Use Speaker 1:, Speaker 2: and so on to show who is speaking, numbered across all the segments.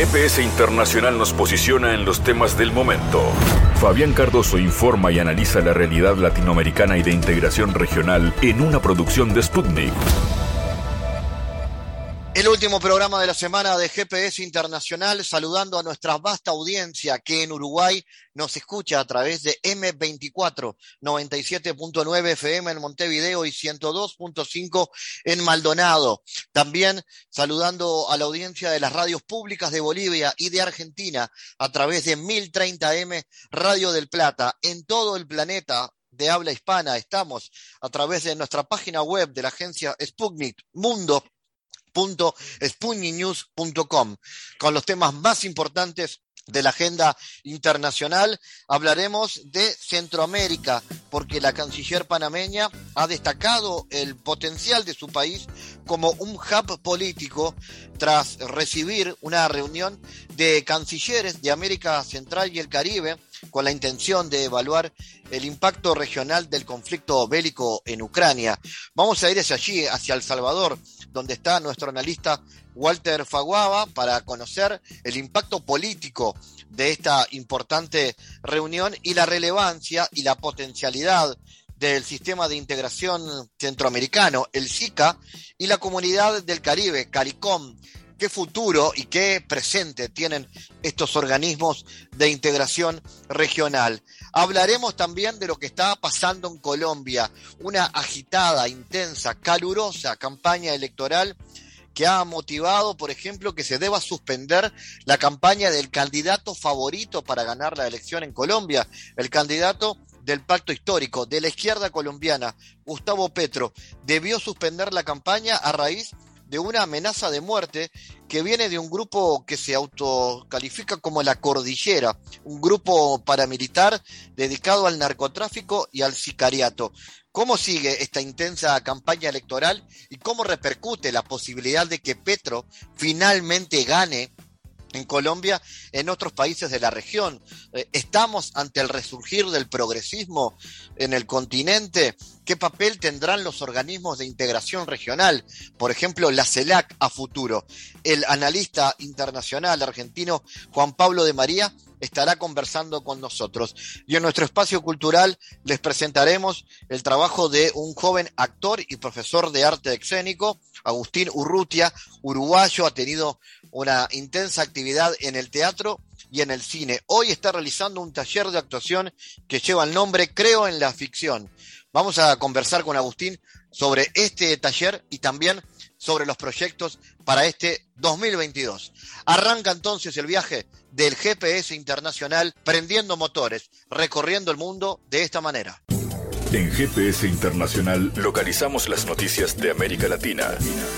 Speaker 1: GPS Internacional nos posiciona en los temas del momento. Fabián Cardoso informa y analiza la realidad latinoamericana y de integración regional en una producción de Sputnik.
Speaker 2: El último programa de la semana de GPS Internacional, saludando a nuestra vasta audiencia que en Uruguay nos escucha a través de M24, 97.9 FM en Montevideo y 102.5 en Maldonado. También saludando a la audiencia de las radios públicas de Bolivia y de Argentina a través de 1030M Radio del Plata. En todo el planeta de habla hispana estamos a través de nuestra página web de la agencia Sputnik Mundo.sputniknews.com. Con los temas más importantes de la agenda internacional, hablaremos de Centroamérica, porque la canciller panameña ha destacado el potencial de su país como un hub político tras recibir una reunión de cancilleres de América Central y el Caribe con la intención de evaluar el impacto regional del conflicto bélico en Ucrania. Vamos a ir hacia allí, hacia El Salvador, donde está nuestro analista Walter Faguaba, para conocer el impacto político de esta importante reunión y la relevancia y la potencialidad del sistema de integración centroamericano, el SICA, y la comunidad del Caribe, CARICOM. ¿Qué futuro y qué presente tienen estos organismos de integración regional? Hablaremos también de lo que está pasando en Colombia, una agitada, intensa, calurosa campaña electoral que ha motivado, por ejemplo, que se deba suspender la campaña del candidato favorito para ganar la elección en Colombia, el candidato del pacto histórico de la izquierda colombiana, Gustavo Petro. Debió suspender la campaña a raíz de una amenaza de muerte que viene de un grupo que se autocalifica como la Cordillera, un grupo paramilitar dedicado al narcotráfico y al sicariato. ¿Cómo sigue esta intensa campaña electoral y cómo repercute la posibilidad de que Petro finalmente gane en Colombia, en otros países de la región? ¿Estamos ante el resurgir del progresismo en el continente? ¿Qué papel tendrán los organismos de integración regional? Por ejemplo, la CELAC a futuro. El analista internacional argentino Juan Pablo de María estará conversando con nosotros. Y en nuestro espacio cultural les presentaremos el trabajo de un joven actor y profesor de arte escénico, Agustín Urrutia, uruguayo. Ha tenido una intensa actividad en el teatro y en el cine. Hoy está realizando un taller de actuación que lleva el nombre Creo en la Ficción. Vamos a conversar con Agustín sobre este taller y también sobre los proyectos para este 2022. Arranca entonces el viaje del GPS Internacional, prendiendo motores, recorriendo el mundo de esta manera.
Speaker 1: En GPS Internacional localizamos las noticias de América Latina.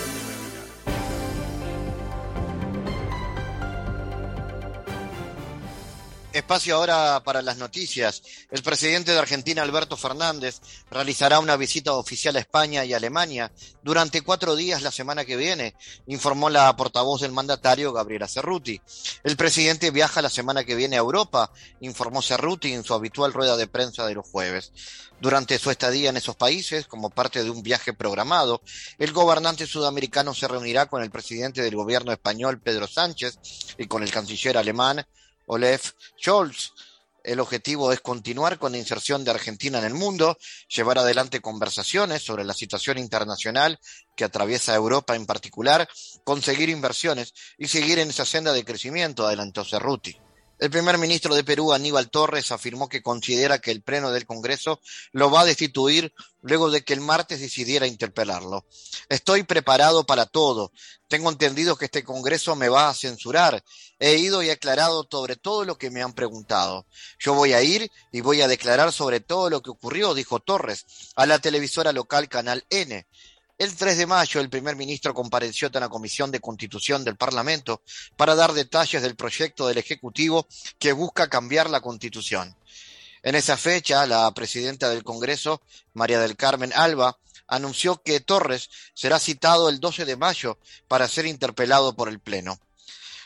Speaker 2: Espacio ahora para las noticias. El presidente de Argentina, Alberto Fernández, realizará una visita oficial a España y Alemania durante 4 días la semana que viene, informó la portavoz del mandatario, Gabriela Cerruti. El presidente viaja la semana que viene a Europa, informó Cerruti en su habitual rueda de prensa de los jueves. Durante su estadía en esos países, como parte de un viaje programado, el gobernante sudamericano se reunirá con el presidente del gobierno español, Pedro Sánchez, y con el canciller alemán, Olaf Scholz. El objetivo es continuar con la inserción de Argentina en el mundo, llevar adelante conversaciones sobre la situación internacional que atraviesa Europa en particular, conseguir inversiones y seguir en esa senda de crecimiento, adelantó Cerruti. El primer ministro de Perú, Aníbal Torres, afirmó que considera que el Pleno del Congreso lo va a destituir luego de que el martes decidiera interpelarlo. Estoy preparado para todo. Tengo entendido que este Congreso me va a censurar. He ido y he aclarado sobre todo lo que me han preguntado. Yo voy a ir y voy a declarar sobre todo lo que ocurrió, dijo Torres a la televisora local Canal N. El 3 de mayo, el primer ministro compareció ante la Comisión de Constitución del Parlamento para dar detalles del proyecto del Ejecutivo que busca cambiar la Constitución. En esa fecha, la presidenta del Congreso, María del Carmen Alba, anunció que Torres será citado el 12 de mayo para ser interpelado por el Pleno.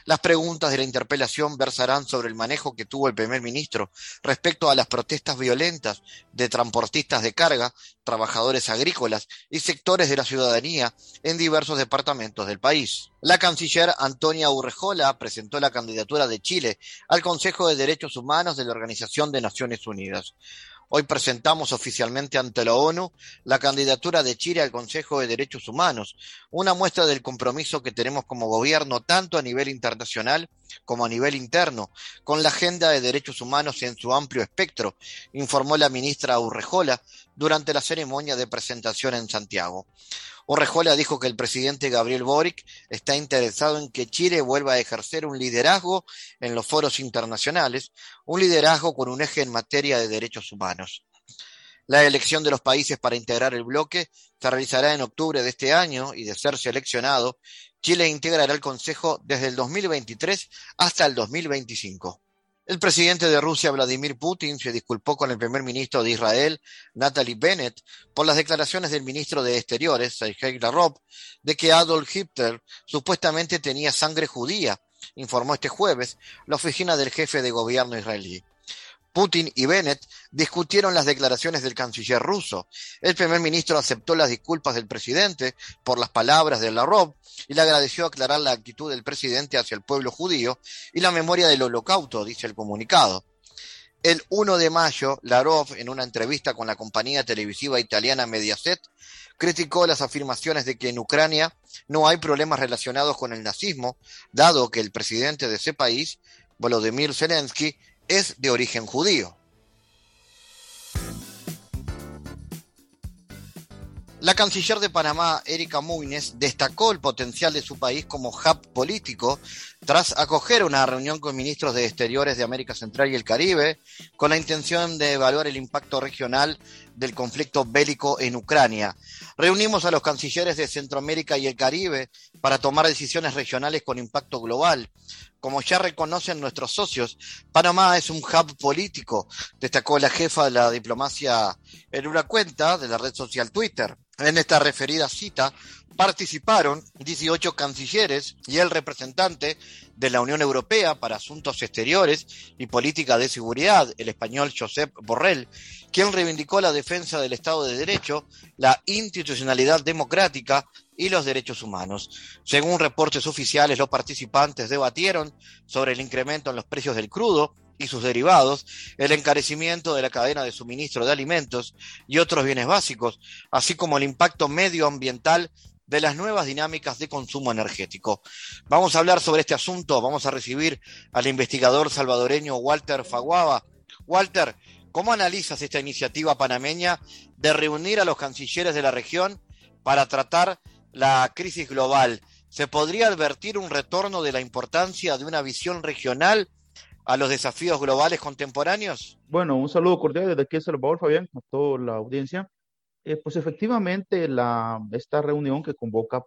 Speaker 2: Las preguntas de la interpelación versarán sobre el manejo que tuvo el primer ministro respecto a las protestas violentas de transportistas de carga, trabajadores agrícolas y sectores de la ciudadanía en diversos departamentos del país. La canciller Antonia Urrejola presentó la candidatura de Chile al Consejo de Derechos Humanos de la Organización de Naciones Unidas. Hoy presentamos oficialmente ante la ONU la candidatura de Chile al Consejo de Derechos Humanos, una muestra del compromiso que tenemos como gobierno tanto a nivel internacional como a nivel interno, con la agenda de derechos humanos en su amplio espectro, informó la ministra Urrejola durante la ceremonia de presentación en Santiago. Urrejola dijo que el presidente Gabriel Boric está interesado en que Chile vuelva a ejercer un liderazgo en los foros internacionales, un liderazgo con un eje en materia de derechos humanos. La elección de los países para integrar el bloque se realizará en octubre de este año y, de ser seleccionado, Chile integrará el Consejo desde el 2023 hasta el 2025. El presidente de Rusia, Vladimir Putin, se disculpó con el primer ministro de Israel, Naftali Bennett, por las declaraciones del ministro de Exteriores, Sergei Lavrov, de que Adolf Hitler supuestamente tenía sangre judía, informó este jueves la oficina del jefe de gobierno israelí. Putin y Bennett discutieron las declaraciones del canciller ruso. El primer ministro aceptó las disculpas del presidente por las palabras de Lavrov y le agradeció aclarar la actitud del presidente hacia el pueblo judío y la memoria del Holocausto, dice el comunicado. El 1 de mayo, Lavrov, en una entrevista con la compañía televisiva italiana Mediaset, criticó las afirmaciones de que en Ucrania no hay problemas relacionados con el nazismo, dado que el presidente de ese país, Volodymyr Zelensky, es de origen judío. La canciller de Panamá, Erika Moines, destacó el potencial de su país como hub político tras acoger una reunión con ministros de Exteriores de América Central y el Caribe con la intención de evaluar el impacto regional del conflicto bélico en Ucrania. Reunimos a los cancilleres de Centroamérica y el Caribe para tomar decisiones regionales con impacto global. Como ya reconocen nuestros socios, Panamá es un hub político, destacó la jefa de la diplomacia en una cuenta de la red social Twitter. En esta referida cita participaron 18 cancilleres y el representante de la Unión Europea para Asuntos Exteriores y Política de Seguridad, el español Josep Borrell, quien reivindicó la defensa del Estado de Derecho, la institucionalidad democrática y los derechos humanos. Según reportes oficiales, los participantes debatieron sobre el incremento en los precios del crudo y sus derivados, el encarecimiento de la cadena de suministro de alimentos y otros bienes básicos, así como el impacto medioambiental de las nuevas dinámicas de consumo energético. Vamos a hablar sobre este asunto, vamos a recibir al investigador salvadoreño Walter Faguaba. Walter, ¿cómo analizas esta iniciativa panameña de reunir a los cancilleres de la región para tratar la crisis global? ¿Se podría advertir un retorno de la importancia de una visión regional a los desafíos globales contemporáneos?
Speaker 3: Bueno, un saludo cordial desde aquí a El Salvador, Fabián, a toda la audiencia. Pues efectivamente, esta reunión que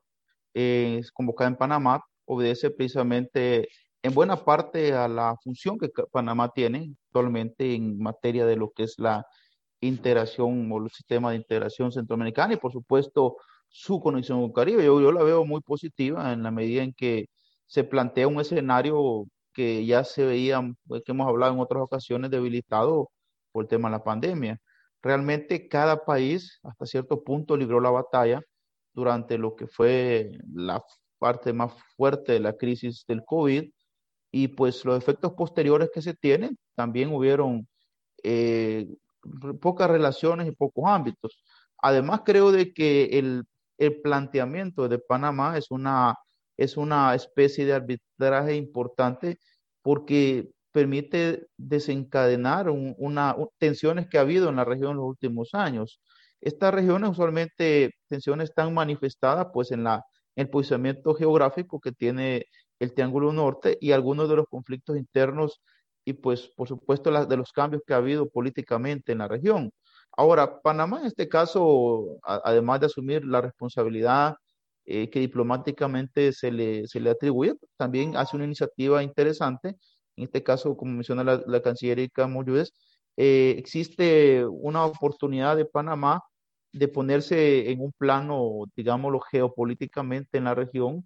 Speaker 3: es convocada en Panamá obedece precisamente en buena parte a la función que Panamá tiene actualmente en materia de lo que es la integración o el sistema de integración centroamericana y por supuesto su conexión con el Caribe. Yo la veo muy positiva en la medida en que se plantea un escenario que ya se veía, que hemos hablado en otras ocasiones, debilitado por el tema de la pandemia. Realmente cada país hasta cierto punto libró la batalla durante lo que fue la parte más fuerte de la crisis del COVID y pues los efectos posteriores que se tienen, también hubieron eh, pocas relaciones y pocos ámbitos. Además creo de que el planteamiento de Panamá es una especie de arbitraje importante porque permite desencadenar tensiones que ha habido en la región en los últimos años. Estas regiones usualmente tensiones están manifestadas pues en el posicionamiento geográfico que tiene el Triángulo Norte y algunos de los conflictos internos y pues por supuesto de los cambios que ha habido políticamente en la región. Ahora, Panamá en este caso, además de asumir la responsabilidad que diplomáticamente se le atribuye, también hace una iniciativa interesante. En este caso, como menciona la canciller Erika Moines, existe una oportunidad de Panamá de ponerse en un plano, digámoslo, geopolíticamente en la región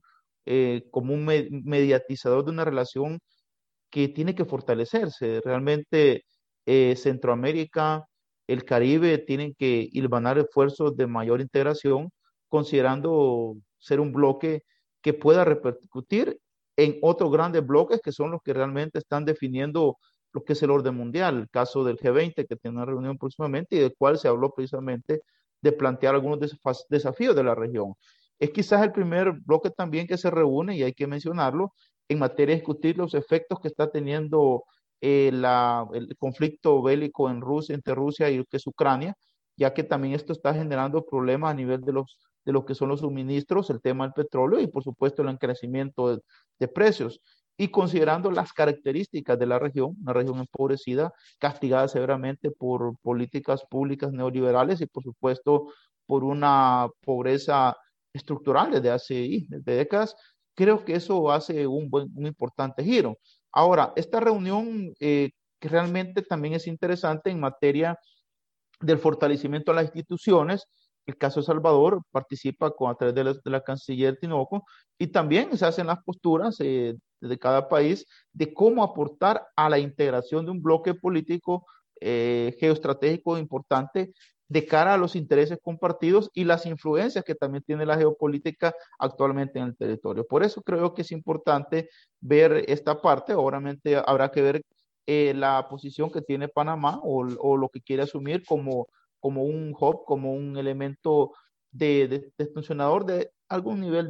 Speaker 3: como un mediatizador de una relación que tiene que fortalecerse. Realmente Centroamérica, el Caribe tienen que hilvanar esfuerzos de mayor integración, considerando ser un bloque que pueda repercutir en otros grandes bloques que son los que realmente están definiendo lo que es el orden mundial. El caso del G20, que tiene una reunión próximamente y del cual se habló precisamente de plantear algunos desafíos de la región. Es quizás el primer bloque también que se reúne, y hay que mencionarlo, en materia de discutir los efectos que está teniendo el conflicto bélico en Rusia, entre Rusia y lo que es Ucrania, ya que también esto está generando problemas a nivel de lo que son los suministros, el tema del petróleo y por supuesto el encarecimiento de precios. Y considerando las características de la región, una región empobrecida, castigada severamente por políticas públicas neoliberales y por supuesto por una pobreza estructural desde décadas, creo que eso hace un importante giro. Ahora, esta reunión que realmente también es interesante en materia del fortalecimiento de las instituciones. El caso de Salvador participa a través de la canciller Tinoco y también se hacen las posturas de cada país de cómo aportar a la integración de un bloque político geoestratégico importante de cara a los intereses compartidos y las influencias que también tiene la geopolítica actualmente en el territorio. Por eso creo que es importante ver esta parte. Obviamente habrá que ver la posición que tiene Panamá o lo que quiere asumir como un hub, como un elemento de funcionador de algún nivel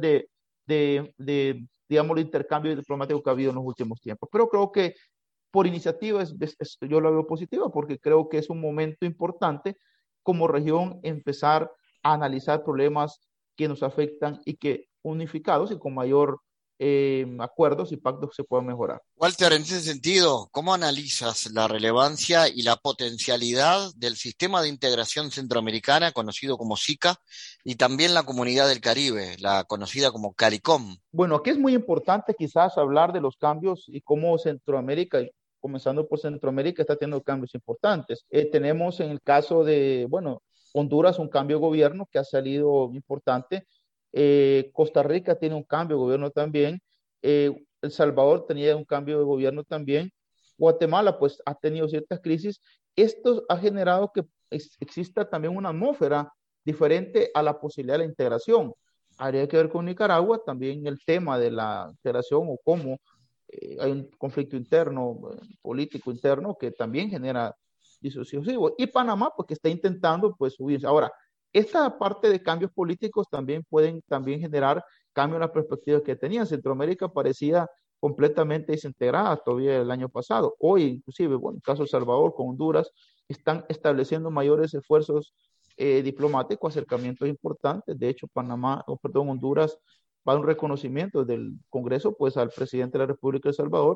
Speaker 3: digamos, de intercambio diplomático que ha habido en los últimos tiempos. Pero creo que por iniciativa yo lo veo positiva porque creo que es un momento importante como región empezar a analizar problemas que nos afectan y que unificados y con mayor acuerdos y pactos se puedan mejorar.
Speaker 2: Walter, en ese sentido, ¿cómo analizas la relevancia y la potencialidad del sistema de integración centroamericana, conocido como SICA, y también la Comunidad del Caribe, la conocida como CARICOM?
Speaker 3: Bueno, aquí es muy importante quizás hablar de los cambios y cómo Centroamérica, comenzando por Centroamérica, está teniendo cambios importantes. Tenemos en el caso de, bueno, Honduras un cambio de gobierno que ha salido importante. Costa Rica tiene un cambio de gobierno también. El Salvador tenía un cambio de gobierno también. Guatemala pues ha tenido ciertas crisis. Esto ha generado que exista también una atmósfera diferente a la posibilidad de la integración. Habría que ver con Nicaragua también el tema de la integración o cómo hay un conflicto interno, político interno, que también genera disociación. Y Panamá, pues que está intentando pues subirse. Ahora, esta parte de cambios políticos también pueden también generar cambios en las perspectivas que tenían. Centroamérica parecía completamente desintegrada todavía el año pasado. Hoy, inclusive, bueno, en el caso de Salvador con Honduras, están estableciendo mayores esfuerzos diplomáticos, acercamientos importantes. De hecho, Honduras va a un reconocimiento del Congreso pues al presidente de la República de El Salvador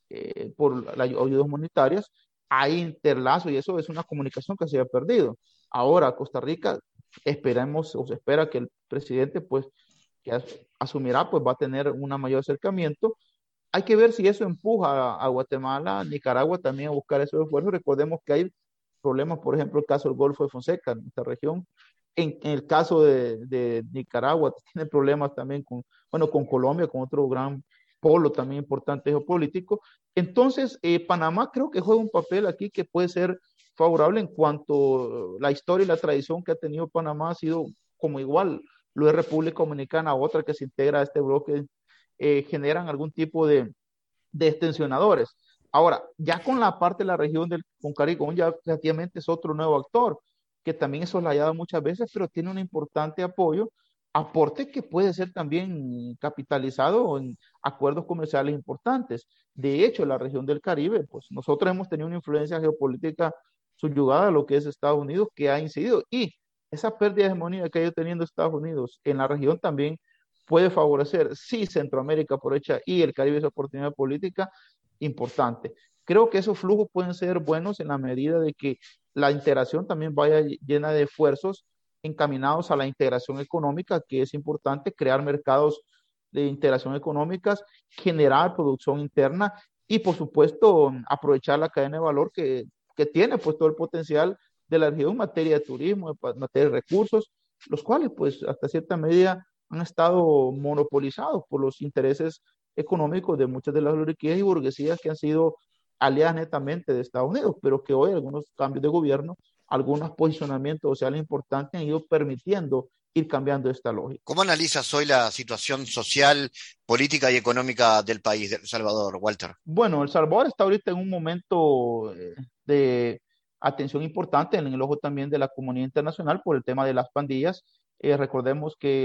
Speaker 3: por las ayudas monetarias. Hay interlazo y eso es una comunicación que se ha perdido. Ahora, Costa Rica, esperemos o se espera que el presidente pues que asumirá pues va a tener un mayor acercamiento. Hay que ver si eso empuja a Guatemala, Nicaragua también a buscar esos esfuerzos. Recordemos que hay problemas, por ejemplo, el caso del Golfo de Fonseca en esta región. En el caso de Nicaragua, tiene problemas también con Colombia, con otro gran polo también importante geopolítico. Entonces, Panamá creo que juega un papel aquí que puede ser favorable en cuanto la historia y la tradición que ha tenido Panamá ha sido como igual lo es República Dominicana, otra que se integra a este bloque, generan algún tipo de extensionadores. Ahora, ya con la parte de la región con CARICOM, ya prácticamente es otro nuevo actor, que también es soslayado muchas veces, pero tiene un importante aporte que puede ser también capitalizado en acuerdos comerciales importantes. De hecho, la región del Caribe, pues nosotros hemos tenido una influencia geopolítica subyugada a lo que es Estados Unidos, que ha incidido, y esa pérdida de hegemonía que ha ido teniendo Estados Unidos en la región también puede favorecer, sí, Centroamérica aprovecha y el Caribe esa oportunidad política importante. Creo que esos flujos pueden ser buenos en la medida de que la integración también vaya llena de esfuerzos encaminados a la integración económica, que es importante, crear mercados de integración económicas, generar producción interna y, por supuesto, aprovechar la cadena de valor que tiene pues todo el potencial de la región en materia de turismo, en materia de recursos, los cuales pues hasta cierta medida han estado monopolizados por los intereses económicos de muchas de las oligarquías y burguesías que han sido aliadas netamente de Estados Unidos, pero que hoy algunos cambios de gobierno, algunos posicionamientos sociales importantes han ido permitiendo ir cambiando esta lógica.
Speaker 2: ¿Cómo analizas hoy la situación social, política y económica del país de El Salvador, Walter?
Speaker 3: Bueno, El Salvador está ahorita en un momento de atención importante en el ojo también de la comunidad internacional por el tema de las pandillas. Recordemos que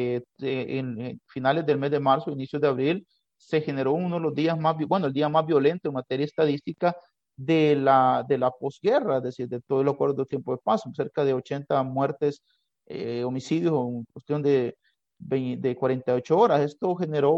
Speaker 3: en finales del mes de marzo, inicios de abril, se generó uno de los días más, bueno, el día más violento en materia estadística de la posguerra, es decir, de todo el acuerdo de tiempo de paz, cerca de 80 muertes, homicidios en cuestión de 48 horas. Esto generó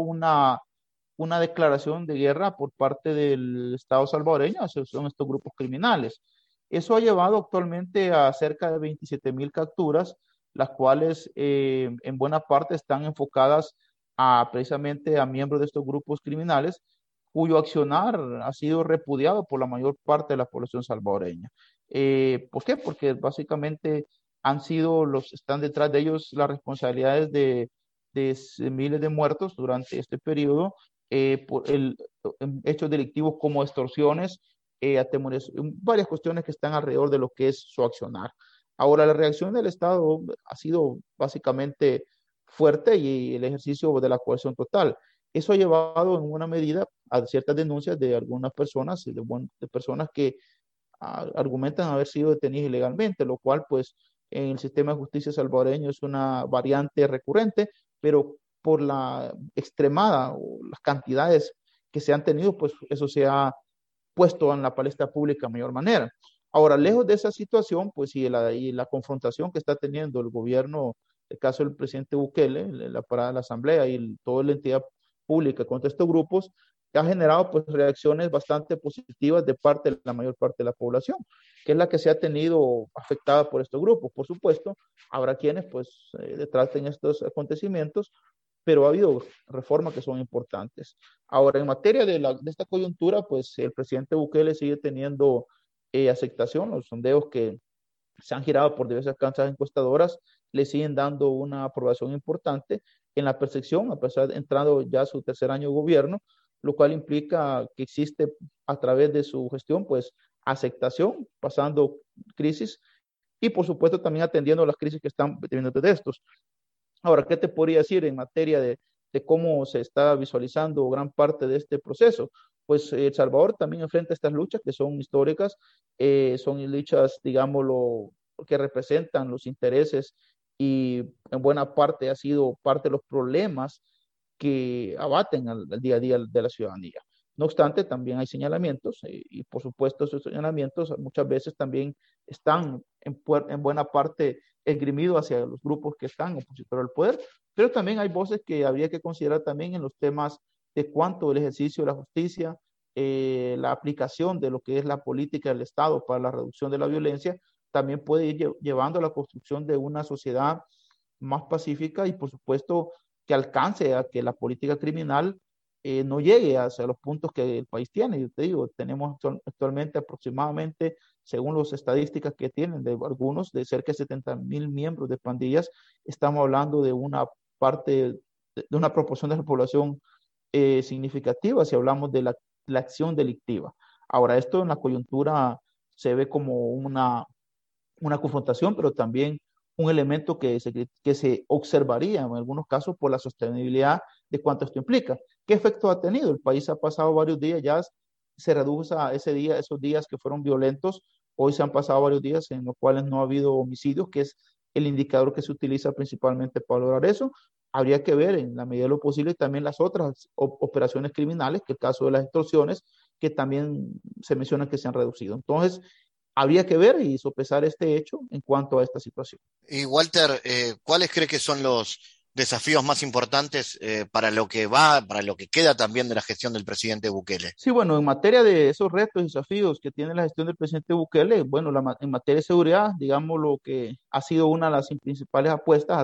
Speaker 3: una declaración de guerra por parte del Estado salvadoreño, son estos grupos criminales. Eso ha llevado actualmente a cerca de 27,000 capturas, las cuales en buena parte están enfocadas precisamente a miembros de estos grupos criminales, cuyo accionar ha sido repudiado por la mayor parte de la población salvadoreña. ¿Por qué? Porque básicamente están detrás de ellos las responsabilidades de miles de muertos durante este periodo, por hechos delictivos como extorsiones, varias cuestiones que están alrededor de lo que es su accionar. Ahora, la reacción del Estado ha sido básicamente fuerte y el ejercicio de la coerción total. Eso ha llevado en una medida a ciertas denuncias de algunas personas, de personas que argumentan haber sido detenidas ilegalmente, lo cual pues en el sistema de justicia salvadoreño es una variante recurrente, pero por la extremada o las cantidades que se han tenido, pues eso se ha puesto en la palestra pública de mayor manera. Ahora, lejos de esa situación, pues y la confrontación que está teniendo el gobierno, el caso del presidente Bukele, la parada de la Asamblea y toda la entidad pública contra estos grupos, ha generado pues reacciones bastante positivas de parte de la mayor parte de la población, que es la que se ha tenido afectada por estos grupos. Por supuesto, habrá quienes pues traten estos acontecimientos, pero ha habido reformas que son importantes. Ahora, en materia de esta coyuntura, pues el presidente Bukele sigue teniendo aceptación. Los sondeos que se han girado por diversas casas encuestadoras le siguen dando una aprobación importante en la percepción, a pesar de entrando ya su tercer año de gobierno, lo cual implica que existe a través de su gestión, pues, aceptación, pasando crisis y, por supuesto, también atendiendo las crisis que están teniendo de estos. Ahora, ¿qué te podría decir en materia de cómo se está visualizando gran parte de este proceso? Pues El Salvador también enfrenta estas luchas que son históricas, son luchas, digámoslo, que representan los intereses y en buena parte ha sido parte de los problemas que abaten al día a día de la ciudadanía. No obstante, también hay señalamientos y por supuesto esos señalamientos muchas veces también están en buena parte esgrimidos hacia los grupos que están opositores al poder, pero también hay voces que habría que considerar también en los temas de cuánto el ejercicio de la justicia, la aplicación de lo que es la política del Estado para la reducción de la violencia, también puede ir llevando a la construcción de una sociedad más pacífica y por supuesto que alcance a que la política criminal no llegue hacia los puntos que el país tiene. Yo te digo, tenemos actualmente aproximadamente, según las estadísticas que tienen de algunos, de cerca de 70,000 miembros de pandillas. Estamos hablando de una parte, de una proporción de la población significativa si hablamos de la acción delictiva. Ahora, esto en la coyuntura se ve como una confrontación, pero también un elemento que se observaría en algunos casos por la sostenibilidad de cuánto esto implica. ¿Qué efecto ha tenido? El país ha pasado varios días, ya se reduce a esos días que fueron violentos, hoy se han pasado varios días en los cuales no ha habido homicidios, que es el indicador que se utiliza principalmente para lograr eso. Habría que ver en la medida de lo posible también las otras operaciones criminales, que el caso de las extorsiones, que también se menciona que se han reducido. Entonces, habría que ver y sopesar este hecho en cuanto a esta situación.
Speaker 2: Y Walter, ¿cuáles cree que son los desafíos más importantes para lo que queda también de la gestión del presidente Bukele?
Speaker 3: Sí, bueno, en materia de esos retos y desafíos que tiene la gestión del presidente Bukele, bueno, en materia de seguridad, digamos lo que ha sido una de las principales apuestas,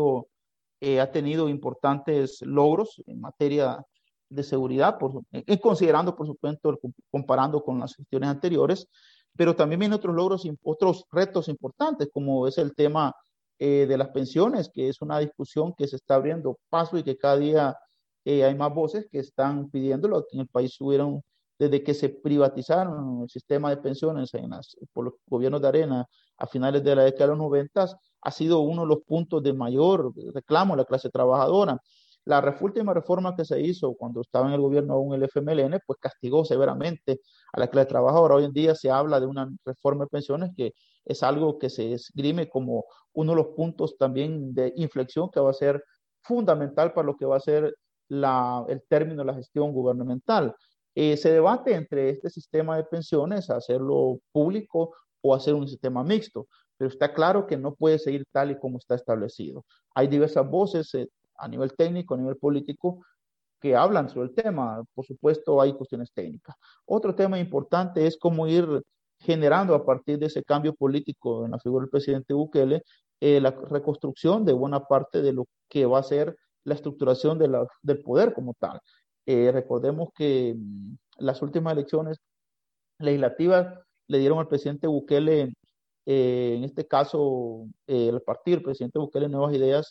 Speaker 3: ha tenido importantes logros en materia de seguridad, considerando, por supuesto, comparando con las gestiones anteriores, pero también vienen otros logros, otros retos importantes, como es el tema de las pensiones, que es una discusión que se está abriendo paso y que cada día hay más voces que están pidiéndolo. Aquí en el país desde que se privatizaron el sistema de pensiones por los gobiernos de Arena a finales de la década de los 90, ha sido uno de los puntos de mayor reclamo a la clase trabajadora. La última reforma que se hizo cuando estaba en el gobierno aún el FMLN, pues castigó severamente a la clase trabajadora. Hoy en día se habla de una reforma de pensiones que es algo que se esgrime como uno de los puntos también de inflexión que va a ser fundamental para lo que va a ser el término de la gestión gubernamental. Se debate entre este sistema de pensiones, hacerlo público o hacer un sistema mixto, pero está claro que no puede seguir tal y como está establecido. Hay diversas voces a nivel técnico, a nivel político, que hablan sobre el tema. Por supuesto, hay cuestiones técnicas. Otro tema importante es cómo ir generando a partir de ese cambio político en la figura del presidente Bukele, la reconstrucción de buena parte de lo que va a ser la estructuración del poder como tal. Recordemos que las últimas elecciones legislativas le dieron al presidente Bukele, en este caso, el partido, el presidente Bukele Nuevas Ideas,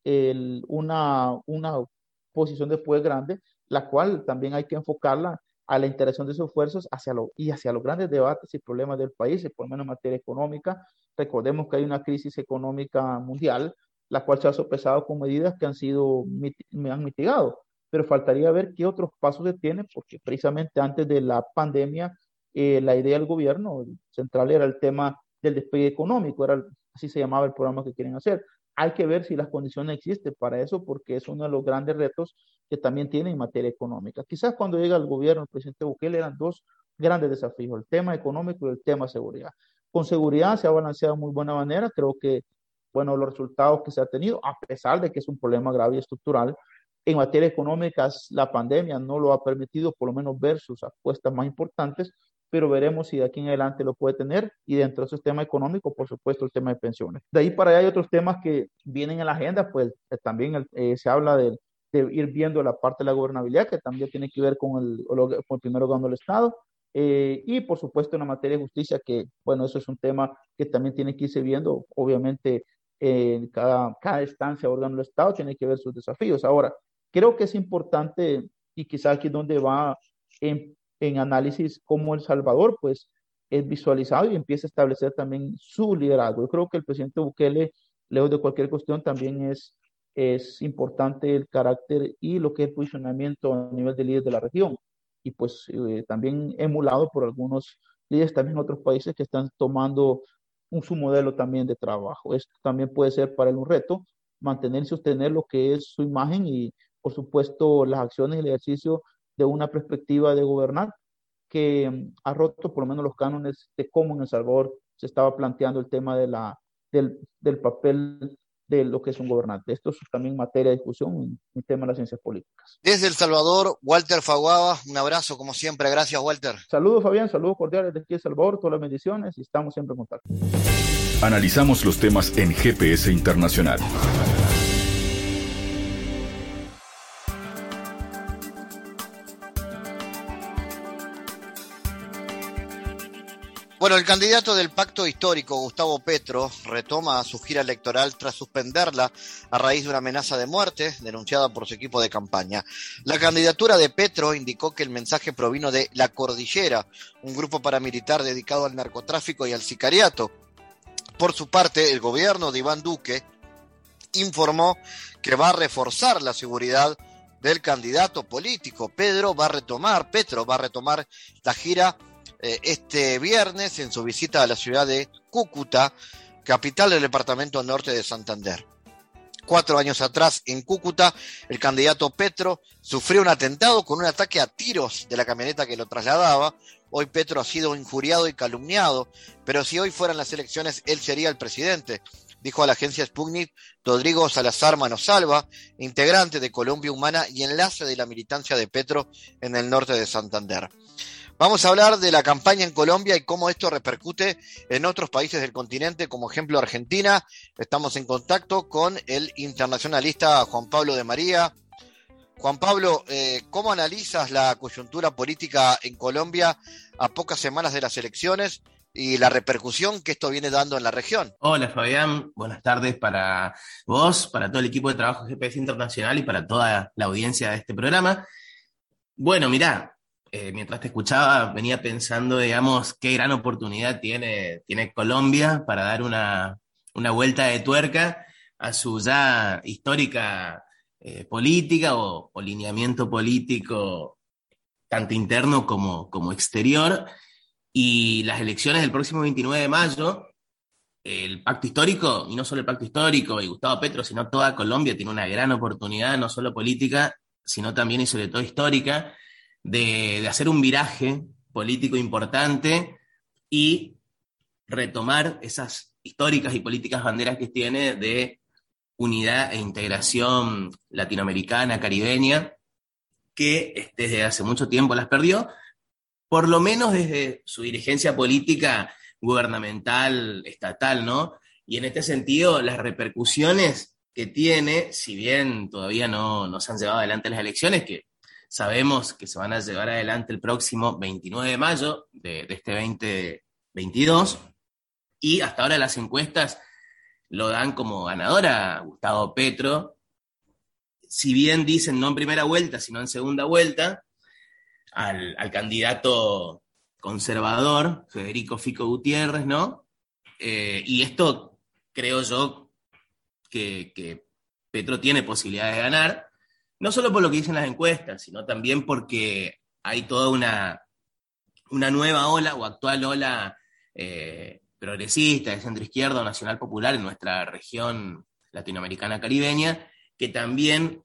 Speaker 3: una posición de poder grande, la cual también hay que enfocarla a la interacción de sus esfuerzos hacia los grandes debates y problemas del país, por lo menos en materia económica. Recordemos que hay una crisis económica mundial, la cual se ha sopesado con medidas que han mitigado, pero faltaría ver qué otros pasos se tienen, porque precisamente antes de la pandemia, la idea del gobierno central era el tema del despegue económico, así se llamaba el programa que quieren hacer. Hay que ver si las condiciones existen para eso, porque es uno de los grandes retos que también tiene en materia económica. Quizás cuando llega al gobierno el presidente Bukele eran dos grandes desafíos, el tema económico y el tema seguridad. Con seguridad se ha balanceado de muy buena manera. Creo que, bueno, los resultados que se ha tenido, a pesar de que es un problema grave y estructural, en materia económica la pandemia no lo ha permitido, por lo menos ver sus apuestas más importantes, pero veremos si de aquí en adelante lo puede tener, y dentro de ese tema económico, por supuesto, el tema de pensiones. De ahí para allá hay otros temas que vienen en la agenda, pues también se habla de ir viendo la parte de la gobernabilidad, que también tiene que ver con el primer órgano del Estado, y por supuesto en la materia de justicia, que bueno, eso es un tema que también tiene que irse viendo, obviamente cada instancia, órgano del Estado tiene que ver sus desafíos. Ahora, creo que es importante, y quizás aquí es donde va en análisis, cómo El Salvador pues es visualizado y empieza a establecer también su liderazgo. Yo creo que el presidente Bukele, lejos de cualquier cuestión, también es importante el carácter y lo que es el posicionamiento a nivel de líderes de la región, y pues también emulado por algunos líderes también en otros países que están tomando su modelo también de trabajo. Esto también puede ser para él un reto, mantener y sostener lo que es su imagen y por supuesto las acciones y el ejercicio de una perspectiva de gobernar que ha roto por lo menos los cánones de cómo en El Salvador se estaba planteando el tema del papel de lo que es un gobernante. Esto es también materia de discusión, un tema de las ciencias políticas.
Speaker 2: Desde El Salvador, Walter Faguaba, un abrazo como siempre. Gracias, Walter.
Speaker 3: Saludos, Fabián, saludos cordiales desde aquí de El Salvador, todas las bendiciones, y estamos siempre en contacto.
Speaker 1: Analizamos los temas en GPS Internacional.
Speaker 2: Bueno, el candidato del Pacto Histórico, Gustavo Petro, retoma su gira electoral tras suspenderla a raíz de una amenaza de muerte denunciada por su equipo de campaña. La candidatura de Petro indicó que el mensaje provino de La Cordillera, un grupo paramilitar dedicado al narcotráfico y al sicariato. Por su parte, el gobierno de Iván Duque informó que va a reforzar la seguridad del candidato político. Petro va a retomar la gira este viernes en su visita a la ciudad de Cúcuta, capital del departamento norte de Santander. 4 años atrás, en Cúcuta, el candidato Petro sufrió un atentado con un ataque a tiros de la camioneta que lo trasladaba. Hoy Petro ha sido injuriado y calumniado, pero si hoy fueran las elecciones, él sería el presidente, dijo a la agencia Sputnik Rodrigo Salazar Manosalva, integrante de Colombia Humana y enlace de la militancia de Petro en el norte de Santander. Vamos a hablar de la campaña en Colombia y cómo esto repercute en otros países del continente, como ejemplo Argentina. Estamos en contacto con el internacionalista Juan Pablo de María. Juan Pablo, ¿cómo analizas la coyuntura política en Colombia a pocas semanas de las elecciones y la repercusión que esto viene dando en la región.
Speaker 4: Hola Fabián, buenas tardes para vos, para todo el equipo de trabajo de GPS Internacional y para toda la audiencia de este programa. Bueno, mirá, mientras te escuchaba venía pensando, digamos, qué gran oportunidad tiene Colombia para dar una vuelta de tuerca a su ya histórica política o lineamiento político, tanto interno como exterior. Y las elecciones del próximo 29 de mayo, el pacto histórico, y no solo el pacto histórico y Gustavo Petro, sino toda Colombia tiene una gran oportunidad, no solo política, sino también y sobre todo histórica, de hacer un viraje político importante y retomar esas históricas y políticas banderas que tiene de unidad e integración latinoamericana, caribeña, que desde hace mucho tiempo las perdió, por lo menos desde su dirigencia política gubernamental, estatal, ¿no? Y en este sentido, las repercusiones que tiene, si bien todavía no se han llevado adelante las elecciones, que sabemos que se van a llevar adelante el próximo 29 de mayo de este 2022, y hasta ahora las encuestas lo dan como ganadora a Gustavo Petro, si bien dicen no en primera vuelta, sino en segunda vuelta, al candidato conservador, Federico Fico Gutiérrez, ¿no? Y esto creo yo que Petro tiene posibilidades de ganar, no solo por lo que dicen las encuestas, sino también porque hay toda una nueva ola o actual ola progresista, de centro izquierda o nacional popular en nuestra región latinoamericana caribeña, que también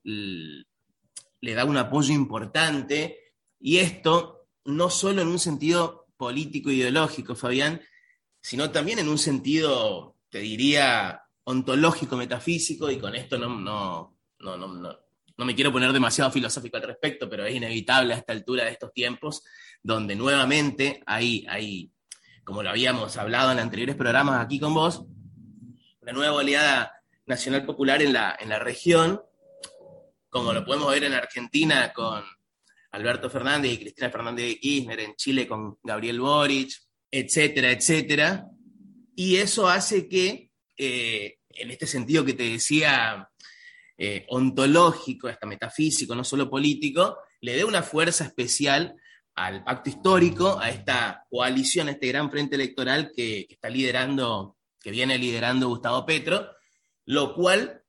Speaker 4: le da un apoyo importante, y esto no solo en un sentido político ideológico, Fabián, sino también en un sentido, te diría, ontológico, metafísico, y con esto no me quiero poner demasiado filosófico al respecto, pero es inevitable a esta altura de estos tiempos, donde nuevamente hay, como lo habíamos hablado en anteriores programas aquí con vos, una nueva oleada nacional popular en la región, como lo podemos ver en Argentina con Alberto Fernández y Cristina Fernández de Kirchner, en Chile con Gabriel Boric, etcétera, etcétera. Y eso hace que, en este sentido que te decía, ontológico, hasta metafísico, no solo político, le dé una fuerza especial al pacto histórico, a esta coalición, a este gran frente electoral que viene liderando Gustavo Petro, lo cual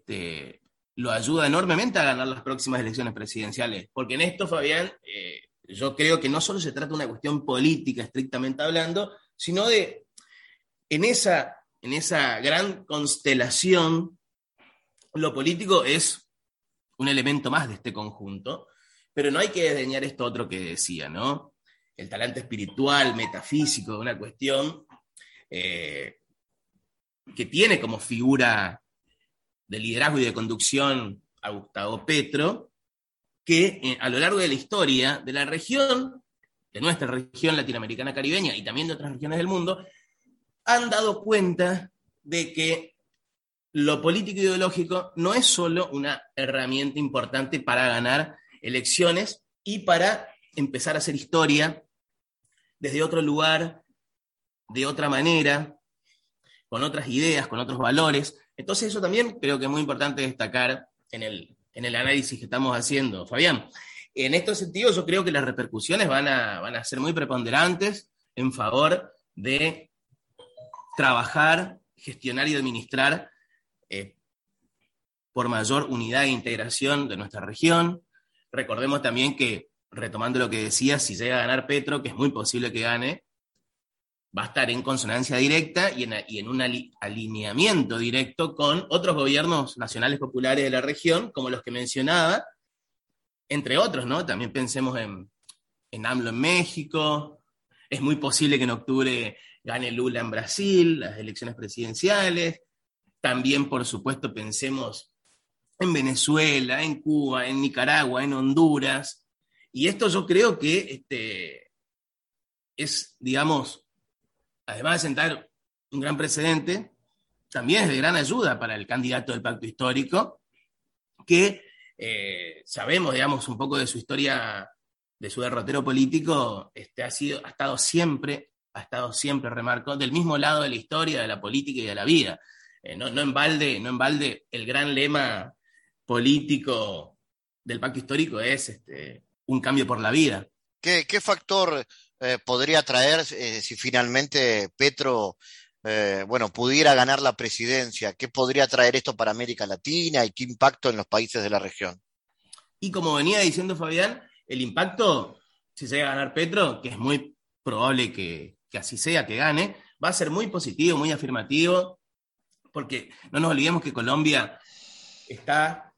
Speaker 4: lo ayuda enormemente a ganar las próximas elecciones presidenciales. Porque en esto, Fabián, yo creo que no solo se trata de una cuestión política, estrictamente hablando, sino en esa gran constelación, lo político es un elemento más de este conjunto, pero no hay que desdeñar esto otro que decía, ¿no? El talante espiritual, metafísico de una cuestión que tiene como figura de liderazgo y de conducción a Gustavo Petro, que a lo largo de la historia de la región, de nuestra región latinoamericana caribeña y también de otras regiones del mundo, han dado cuenta de que lo político ideológico no es solo una herramienta importante para ganar elecciones y para empezar a hacer historia desde otro lugar, de otra manera, con otras ideas, con otros valores. Entonces eso también creo que es muy importante destacar en el análisis que estamos haciendo, Fabián. En este sentido, yo creo que las repercusiones van a ser muy preponderantes en favor de trabajar, gestionar y administrar por mayor unidad e integración de nuestra región. Recordemos también que, retomando lo que decía, si llega a ganar Petro, que es muy posible que gane, va a estar en consonancia directa y en un alineamiento directo con otros gobiernos nacionales populares de la región, como los que mencionaba, entre otros, ¿no? También pensemos en AMLO en México. Es muy posible que en octubre gane Lula en Brasil, las elecciones presidenciales. También, por supuesto, pensemos en Venezuela, en Cuba, en Nicaragua, en Honduras. Y esto yo creo que es, digamos, además de sentar un gran precedente, también es de gran ayuda para el candidato del pacto histórico, que sabemos, digamos, un poco de su historia, de su derrotero político, ha estado siempre ha estado siempre, remarcó, del mismo lado de la historia, de la política y de la vida. No en balde el gran lema político del pacto histórico es un cambio por la vida.
Speaker 2: ¿Qué factor podría traer si finalmente Petro pudiera ganar la presidencia? ¿Qué podría traer esto para América Latina y qué impacto en los países de la región?
Speaker 4: Y como venía diciendo Fabián, el impacto, si llega a ganar Petro, que es muy probable que así sea, que gane, va a ser muy positivo, muy afirmativo, porque no nos olvidemos que Colombia está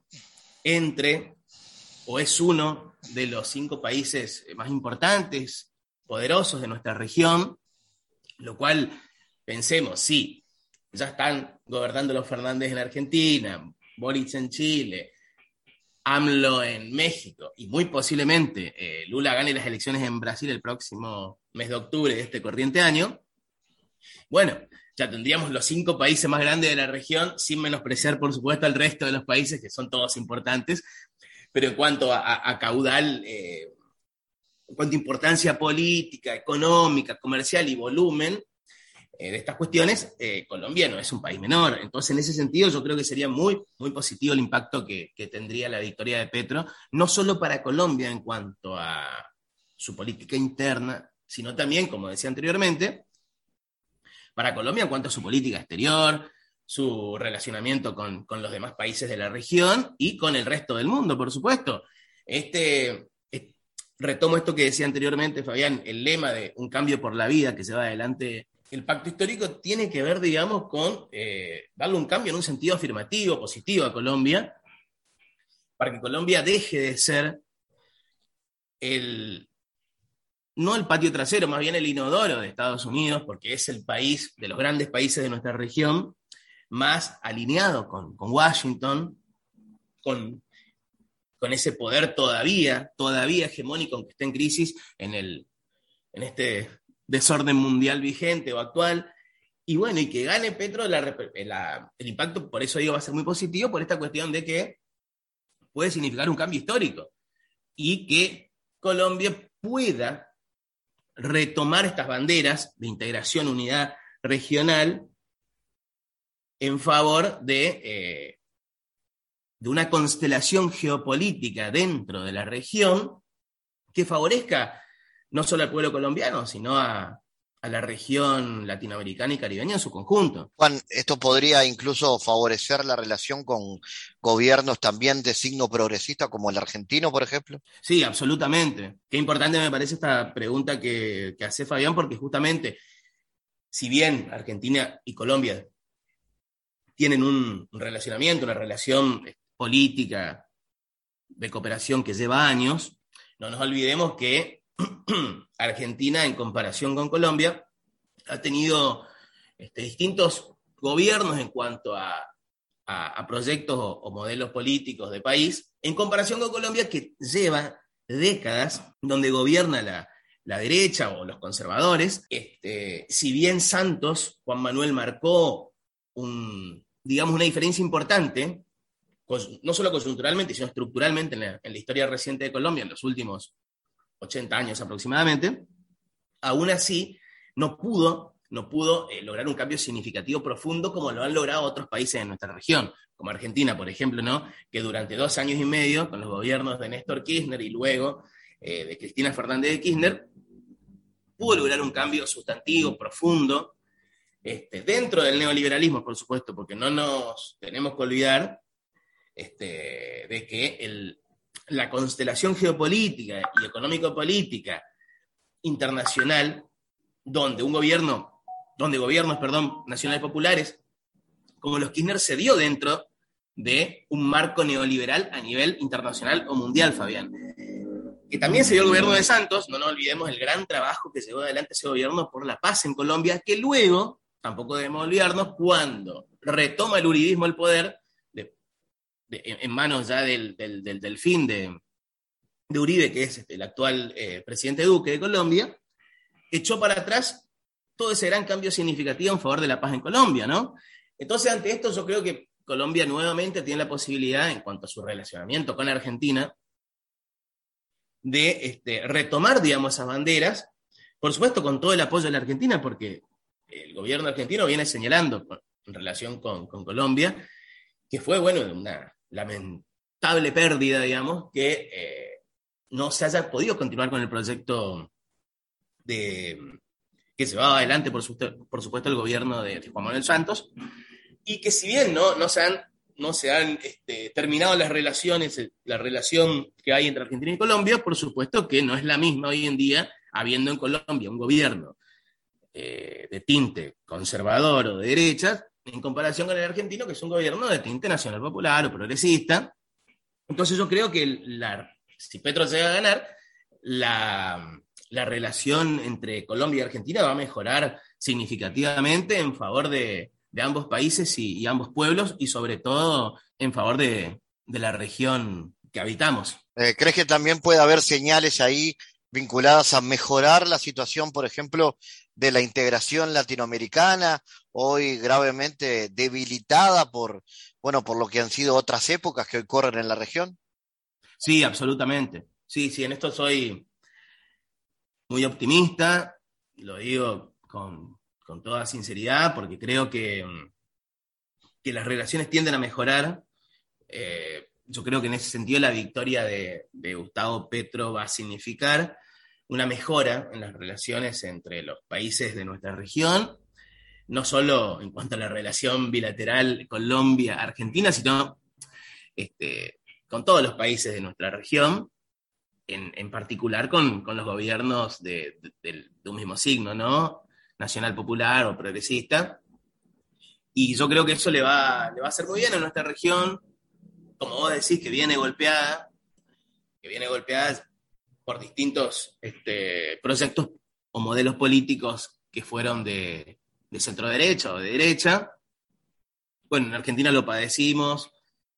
Speaker 4: o es uno de los 5 países más importantes, poderosos de nuestra región, lo cual, pensemos, sí, ya están gobernando los Fernández en Argentina, Boric en Chile, AMLO en México, y muy posiblemente Lula gane las elecciones en Brasil el próximo mes de octubre de este corriente año. Bueno, ya tendríamos los 5 países más grandes de la región, sin menospreciar, por supuesto, al resto de los países, que son todos importantes, pero en cuanto a caudal, en cuanto a importancia política, económica, comercial y volumen de estas cuestiones, Colombia no es un país menor. Entonces, en ese sentido, yo creo que sería muy, muy positivo el impacto que tendría la victoria de Petro, no solo para Colombia en cuanto a su política interna, sino también, como decía anteriormente, para Colombia en cuanto a su política exterior, su relacionamiento con los demás países de la región y con el resto del mundo, por supuesto. Retomo esto que decía anteriormente, Fabián, el lema de un cambio por la vida que lleva adelante el pacto histórico tiene que ver, digamos, con darle un cambio en un sentido afirmativo, positivo a Colombia, para que Colombia deje de ser no el patio trasero, más bien el inodoro de Estados Unidos, porque es el país, de los grandes países de nuestra región, más alineado con Washington, con ese poder todavía hegemónico, aunque esté en crisis, en este desorden mundial vigente o actual. Y bueno, y que gane Petro, el impacto, por eso digo, va a ser muy positivo, por esta cuestión de que puede significar un cambio histórico y que Colombia pueda retomar estas banderas de integración, unidad regional en favor de una constelación geopolítica dentro de la región que favorezca no solo al pueblo colombiano, sino a la región latinoamericana y caribeña en su conjunto.
Speaker 2: Juan, ¿esto podría incluso favorecer la relación con gobiernos también de signo progresista como el argentino, por ejemplo?
Speaker 4: Sí, absolutamente. Qué importante me parece esta pregunta que hace Fabián, porque justamente, si bien Argentina y Colombia tienen un relacionamiento, una relación política de cooperación que lleva años, no nos olvidemos que Argentina, en comparación con Colombia, ha tenido distintos gobiernos en cuanto a proyectos o modelos políticos de país, en comparación con Colombia, que lleva décadas donde gobierna la derecha o los conservadores. Si bien Santos, Juan Manuel, marcó una diferencia importante, no solo coyunturalmente, sino estructuralmente en la historia reciente de Colombia, en los últimos 80 años aproximadamente, aún así no pudo lograr un cambio significativo profundo como lo han logrado otros países de nuestra región, como Argentina, por ejemplo, ¿no? Que durante 2 años y medio, con los gobiernos de Néstor Kirchner y luego de Cristina Fernández de Kirchner, pudo lograr un cambio sustantivo, profundo, dentro del neoliberalismo, por supuesto, porque no nos tenemos que olvidar de que la constelación geopolítica y económico-política internacional, donde gobiernos nacionales populares como los Kirchner se dio dentro de un marco neoliberal a nivel internacional o mundial, Fabián. Que también se dio el gobierno de Santos, no nos olvidemos el gran trabajo que llevó adelante ese gobierno por la paz en Colombia, que luego, tampoco debemos olvidarnos, cuando retoma el uribismo el poder, en manos ya del fin de Uribe, que es el actual presidente Duque de Colombia, echó para atrás todo ese gran cambio significativo en favor de la paz en Colombia, ¿no? Entonces, ante esto, yo creo que Colombia nuevamente tiene la posibilidad, en cuanto a su relacionamiento con Argentina, de retomar, digamos, esas banderas por supuesto con todo el apoyo de la Argentina, porque el gobierno argentino viene señalando en relación con Colombia, que fue, bueno, una lamentable pérdida, digamos, que no se haya podido continuar con el proyecto que se va adelante, por supuesto, el gobierno de Juan Manuel Santos, y que si bien no se han terminado las relaciones, la relación que hay entre Argentina y Colombia, por supuesto que no es la misma hoy en día, habiendo en Colombia un gobierno de tinte conservador o de derecha, en comparación con el argentino, que es un gobierno de tinte nacional popular o progresista. Entonces yo creo que si Petro llega a ganar, la relación entre Colombia y Argentina va a mejorar significativamente en favor de ambos países y ambos pueblos, y sobre todo en favor de la región que habitamos.
Speaker 2: ¿Crees que también puede haber señales ahí vinculadas a mejorar la situación, por ejemplo, de la integración latinoamericana, hoy gravemente debilitada por lo que han sido otras épocas que hoy corren en la región?
Speaker 4: Sí, absolutamente. Sí, en esto soy muy optimista, lo digo con toda sinceridad, porque creo que las relaciones tienden a mejorar. Yo creo que en ese sentido la victoria de Gustavo Petro va a significar una mejora en las relaciones entre los países de nuestra región, no solo en cuanto a la relación bilateral Colombia-Argentina, sino con todos los países de nuestra región, en particular con los gobiernos de un mismo signo, ¿no? Nacional popular o progresista. Y yo creo que eso le va a hacer muy bien a nuestra región, como vos decís, que viene golpeada por distintos proyectos o modelos políticos que fueron de centro derecha o de derecha. Bueno, en Argentina lo padecimos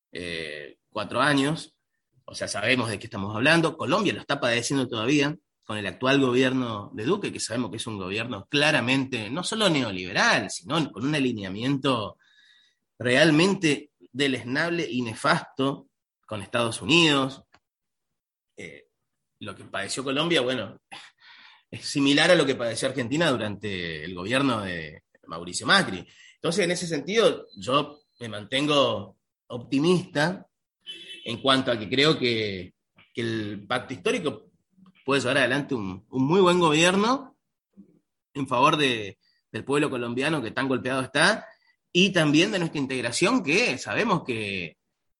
Speaker 4: 4 años, o sea, sabemos de qué estamos hablando. Colombia lo está padeciendo todavía con el actual gobierno de Duque, que sabemos que es un gobierno claramente no solo neoliberal, sino con un alineamiento realmente deleznable y nefasto con Estados Unidos. Lo que padeció Colombia, bueno, es similar a lo que padeció Argentina durante el gobierno de Mauricio Macri. Entonces, en ese sentido, yo me mantengo optimista en cuanto a que creo que el pacto histórico puede llevar adelante un muy buen gobierno en favor del pueblo colombiano que tan golpeado está, y también de nuestra integración, que sabemos que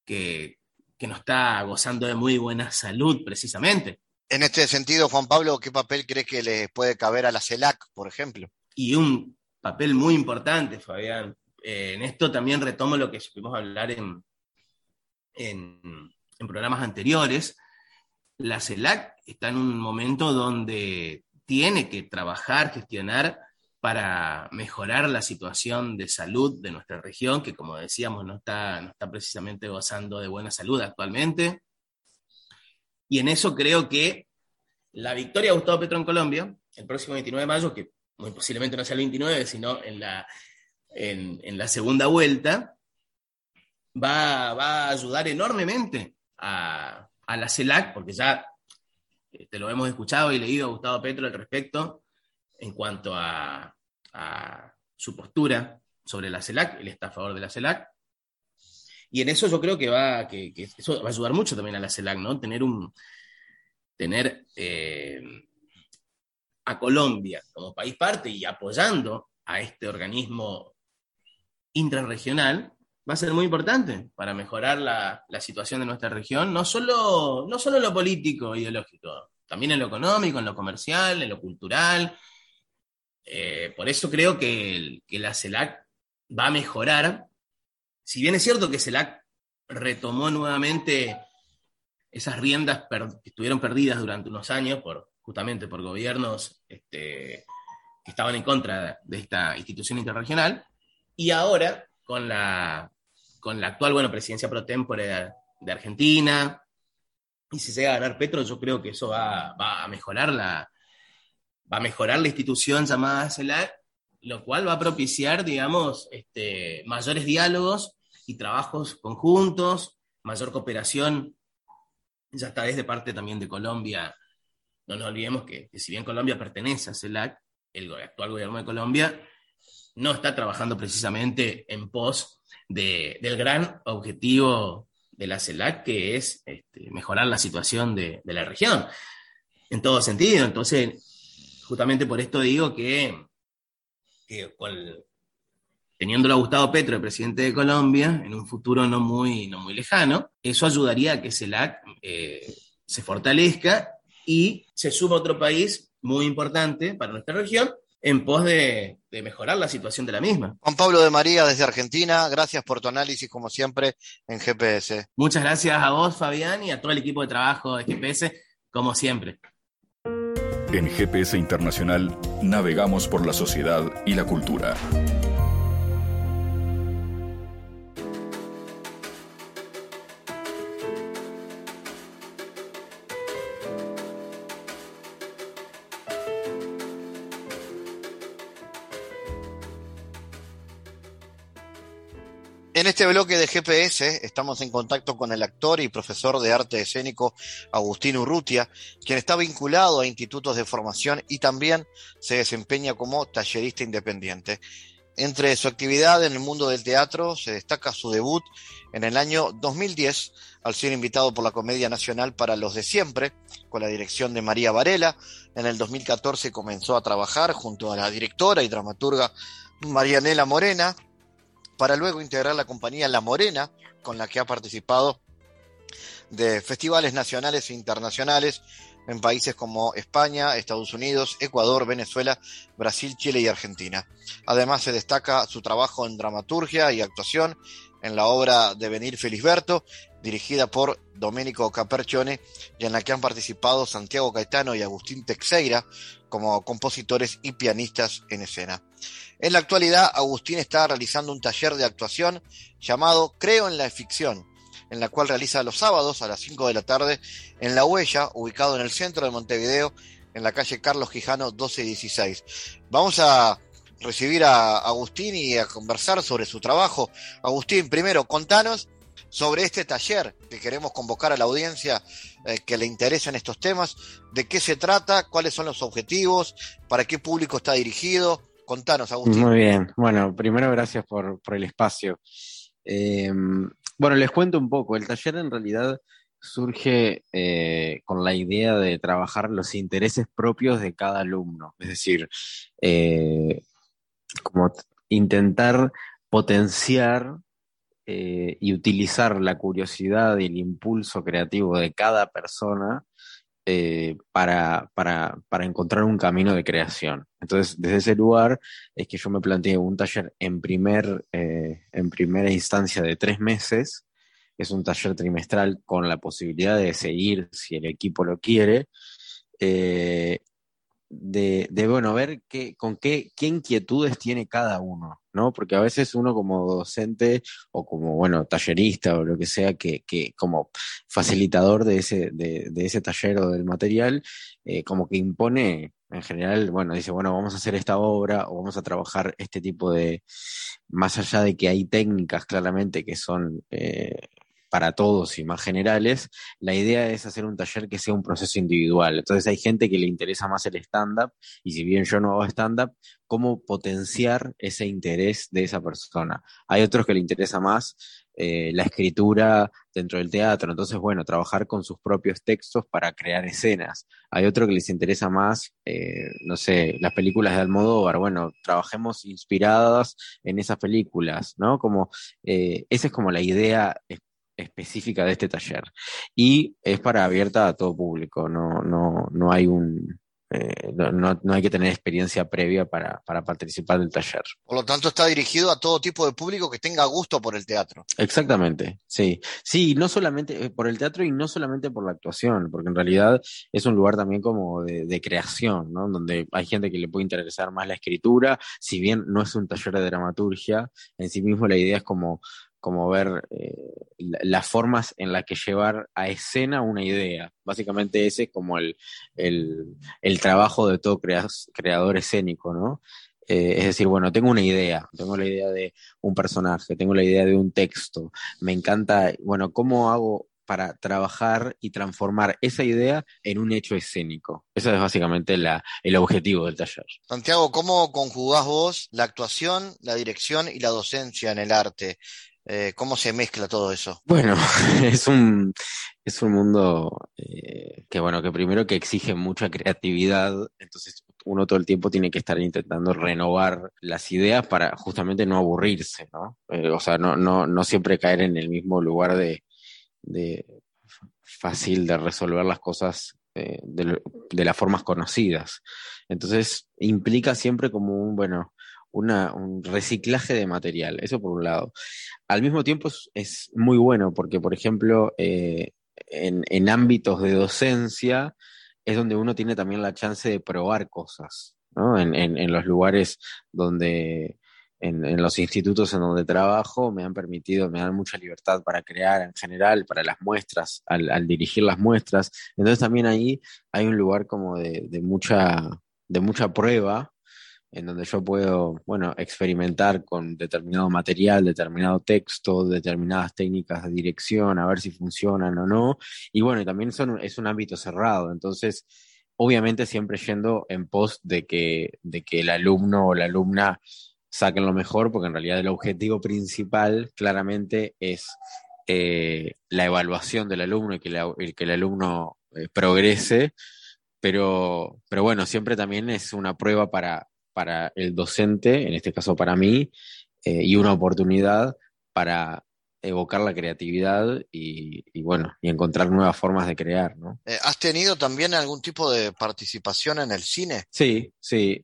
Speaker 4: no está gozando de muy buena salud precisamente.
Speaker 2: En este sentido, Juan Pablo, ¿qué papel crees que le puede caber a la CELAC, por ejemplo?
Speaker 4: Y un papel muy importante, Fabián. En esto también retomo lo que supimos hablar en programas anteriores. La CELAC está en un momento donde tiene que trabajar, gestionar para mejorar la situación de salud de nuestra región, que como decíamos no está precisamente gozando de buena salud actualmente. Y en eso creo que la victoria de Gustavo Petro en Colombia, el próximo 29 de mayo, que muy posiblemente no sea el 29, sino en la segunda vuelta, va a ayudar enormemente a la CELAC, porque ya te lo hemos escuchado y leído a Gustavo Petro al respecto en cuanto a su postura sobre la CELAC. Él está a favor de la CELAC. Y en eso yo creo que eso va a ayudar mucho también a la CELAC, ¿no? Tener a Colombia como país parte y apoyando a este organismo intrarregional va a ser muy importante para mejorar la situación de nuestra región, no solo en lo político, ideológico, también en lo económico, en lo comercial, en lo cultural. Por eso creo que la CELAC va a mejorar. Si bien es cierto que CELAC retomó nuevamente esas riendas que estuvieron perdidas durante unos años justamente por gobiernos que estaban en contra de esta institución interregional, y ahora con la actual presidencia pro tempore de Argentina, y si llega a ganar Petro, yo creo que eso va a mejorar la institución llamada CELAC, lo cual va a propiciar, digamos, mayores diálogos y trabajos conjuntos, mayor cooperación, ya está desde parte también de Colombia no nos olvidemos que si bien Colombia pertenece a CELAC, el actual gobierno de Colombia no está trabajando precisamente en pos del gran objetivo de la CELAC, que es mejorar la situación de la región, en todo sentido. Entonces, justamente por esto digo que teniéndolo a Gustavo Petro, el presidente de Colombia, en un futuro no muy lejano, eso ayudaría a que CELAC se fortalezca y se suma otro país muy importante para nuestra región en pos de mejorar la situación de la misma.
Speaker 2: Juan Pablo de María desde Argentina, gracias por tu análisis como siempre en GPS.
Speaker 4: Muchas gracias a vos, Fabián, y a todo el equipo de trabajo de GPS, como siempre.
Speaker 1: En GPS Internacional navegamos por la sociedad y la cultura.
Speaker 2: En este bloque de GPS estamos en contacto con el actor y profesor de arte escénico Agustín Urrutia, quien está vinculado a institutos de formación y también se desempeña como tallerista independiente. Entre su actividad en el mundo del teatro se destaca su debut en el año 2010 al ser invitado por la Comedia Nacional para Los de Siempre, con la dirección de María Varela. En el 2014 comenzó a trabajar junto a la directora y dramaturga Marianela Morena, para luego integrar la compañía La Morena, con la que ha participado de festivales nacionales e internacionales en países como España, Estados Unidos, Ecuador, Venezuela, Brasil, Chile y Argentina. Además se destaca su trabajo en dramaturgia y actuación en la obra Devenir Felisberto, dirigida por Domenico Capercione, y en la que han participado Santiago Caetano y Agustín Teixeira como compositores y pianistas en escena. En la actualidad, Agustín está realizando un taller de actuación llamado Creo en la Ficción, en la cual realiza los sábados a las 5 de la tarde en La Huella, ubicado en el centro de Montevideo, en la calle Carlos Quijano 1216. Vamos a recibir a Agustín y a conversar sobre su trabajo. Agustín, primero, contanos sobre este taller que queremos convocar a la audiencia que le interesan estos temas. ¿De qué se trata? ¿Cuáles son los objetivos? ¿Para qué público está dirigido? Contanos, Agustín.
Speaker 5: Muy bien. Bueno, primero gracias por el espacio. Bueno, les cuento un poco. El taller en realidad surge con la idea de trabajar los intereses propios de cada alumno. Es decir, como intentar potenciar y utilizar la curiosidad y el impulso creativo de cada persona para encontrar un camino de creación. Entonces, desde ese lugar es que yo me planteé un taller en primera instancia de 3 meses. Es un taller trimestral con la posibilidad de seguir, si el equipo lo quiere, bueno, ver qué inquietudes tiene cada uno, ¿no? Porque a veces uno como docente o como, bueno, tallerista o lo que sea, que como facilitador de ese taller o del material, como que impone, en general, bueno, dice, bueno, vamos a hacer esta obra o vamos a trabajar este tipo de, más allá de que hay técnicas claramente que son para todos y más generales, la idea es hacer un taller que sea un proceso individual. Entonces hay gente que le interesa más el stand-up, y si bien yo no hago stand-up, ¿cómo potenciar ese interés de esa persona? Hay otros que le interesa más la escritura dentro del teatro, entonces, bueno, trabajar con sus propios textos para crear escenas. Hay otros que les interesa más, no sé, las películas de Almodóvar, bueno, trabajemos inspiradas en esas películas, ¿no? Como, esa es como la idea específica de este taller, y es abierta a todo público, no hay no hay que tener experiencia previa para participar del taller.
Speaker 2: Por lo tanto, está dirigido a todo tipo de público que tenga gusto por el teatro.
Speaker 5: Exactamente, sí, no solamente por el teatro y no solamente por la actuación, porque en realidad es un lugar también como de creación, ¿no? Donde hay gente que le puede interesar más la escritura, si bien no es un taller de dramaturgia, en sí mismo la idea es como ver las formas en las que llevar a escena una idea. Básicamente ese es como el trabajo de todo creador escénico, ¿no? Es decir, bueno, tengo la idea de un personaje, tengo la idea de un texto, me encanta, bueno, ¿cómo hago para trabajar y transformar esa idea en un hecho escénico. Ese es básicamente el objetivo del taller.
Speaker 2: Santiago, ¿cómo conjugás vos la actuación, la dirección y la docencia en el arte? ¿Cómo se mezcla todo eso?
Speaker 5: Bueno, es un mundo que bueno, que primero que exige mucha creatividad, entonces uno todo el tiempo tiene que estar intentando renovar las ideas para justamente no aburrirse, ¿no? O sea, no siempre caer en el mismo lugar de fácil de resolver las cosas de las formas conocidas. Entonces implica siempre como un reciclaje de material, eso por un lado. Al mismo tiempo es muy bueno porque, por ejemplo, en ámbitos de docencia es donde uno tiene también la chance de probar cosas, ¿no? En los lugares donde, en los institutos en donde trabajo, me dan mucha libertad para crear en general, para las muestras, al dirigir las muestras. Entonces también ahí hay un lugar como de mucha prueba en donde yo puedo, bueno, experimentar con determinado material, determinado texto, determinadas técnicas de dirección, a ver si funcionan o no. Y bueno, y también es un ámbito cerrado, entonces, obviamente siempre yendo en pos de que el alumno o la alumna saquen lo mejor, porque en realidad el objetivo principal claramente es la evaluación del alumno y que el alumno progrese, pero bueno, siempre también es una prueba para el docente, en este caso para mí, y una oportunidad para evocar la creatividad y bueno, y encontrar nuevas formas de crear, ¿no?
Speaker 2: ¿Has tenido también algún tipo de participación en el cine?
Speaker 5: Sí, sí,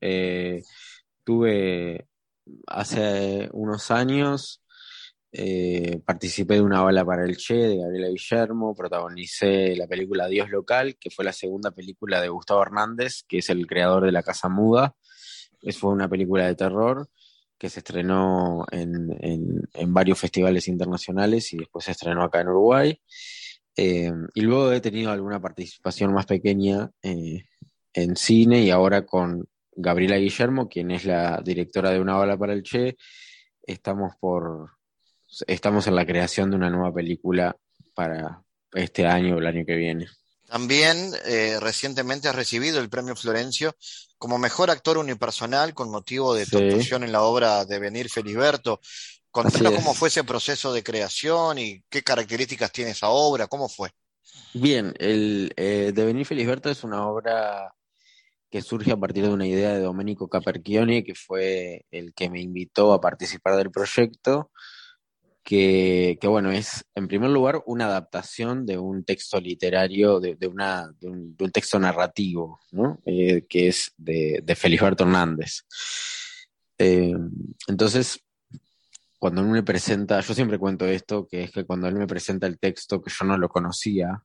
Speaker 5: tuve hace unos años, participé de Una bala para el Che de Gabriela Guillermo, protagonicé la película Dios local, que fue la segunda película de Gustavo Hernández, que es el creador de La Casa Muda. Fue una película de terror que se estrenó en varios festivales internacionales y después se estrenó acá en Uruguay. Y luego he tenido alguna participación más pequeña en cine y ahora con Gabriela Guillermo, quien es la directora de Una bala para el Che, estamos en la creación de una nueva película para este año o el año que viene.
Speaker 2: También recientemente has recibido el premio Florencio como mejor actor unipersonal con motivo de tu
Speaker 5: Sí,
Speaker 2: actuación en la obra de Devenir Felisberto.
Speaker 5: así
Speaker 2: Contanos cómo
Speaker 5: es.
Speaker 2: fue ese proceso de creación y qué características tiene esa obra, cómo fue.
Speaker 5: Bien, el Devenir Felisberto es una obra que surge a partir de una idea de Domenico Caperchioni, que fue el que me invitó a participar del proyecto, que bueno, es en primer lugar una adaptación de un texto literario, de un texto narrativo, ¿no? Que es de Felisberto Hernández. Eh, entonces, cuando él me presenta, yo siempre cuento esto, que es que cuando él me presenta el texto, que yo no lo conocía,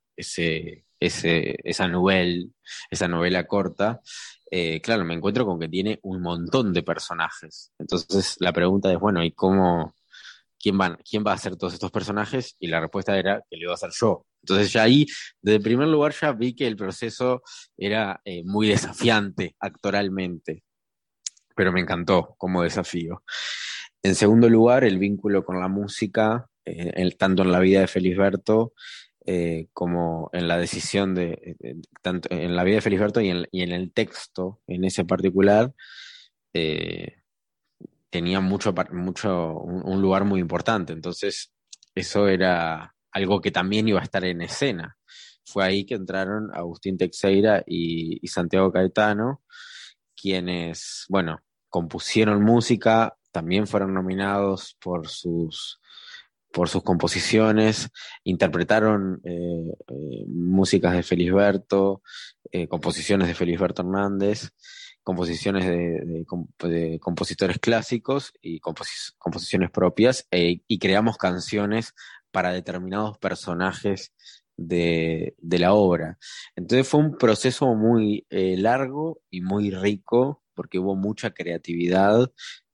Speaker 5: esa novela corta, claro, me encuentro con que tiene un montón de personajes. Entonces la pregunta es, bueno, ¿y quién va a hacer todos estos personajes? Y la respuesta era que lo iba a hacer yo. Entonces ya ahí, desde el primer lugar, ya vi que el proceso era muy desafiante actoralmente, pero me encantó como desafío. En segundo lugar, el vínculo con la música, tanto en la vida de Felisberto como en la decisión tanto en la vida de Felisberto y en el texto en ese particular, eh, tenía un lugar muy importante. Entonces, eso era algo que también iba a estar en escena. Fue ahí que entraron Agustín Teixeira y Santiago Caetano, quienes, bueno, compusieron música, también fueron nominados por sus composiciones, interpretaron músicas de Felisberto, composiciones de Felisberto Hernández, composiciones de compositores clásicos y composiciones propias, y creamos canciones para determinados personajes de la obra. Entonces fue un proceso muy largo y muy rico porque hubo mucha creatividad,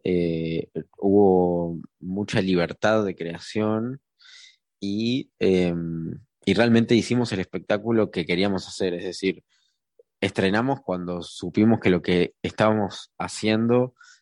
Speaker 5: hubo mucha libertad de creación y realmente hicimos el espectáculo que queríamos hacer, es decir, estrenamos cuando supimos que lo que estábamos haciendo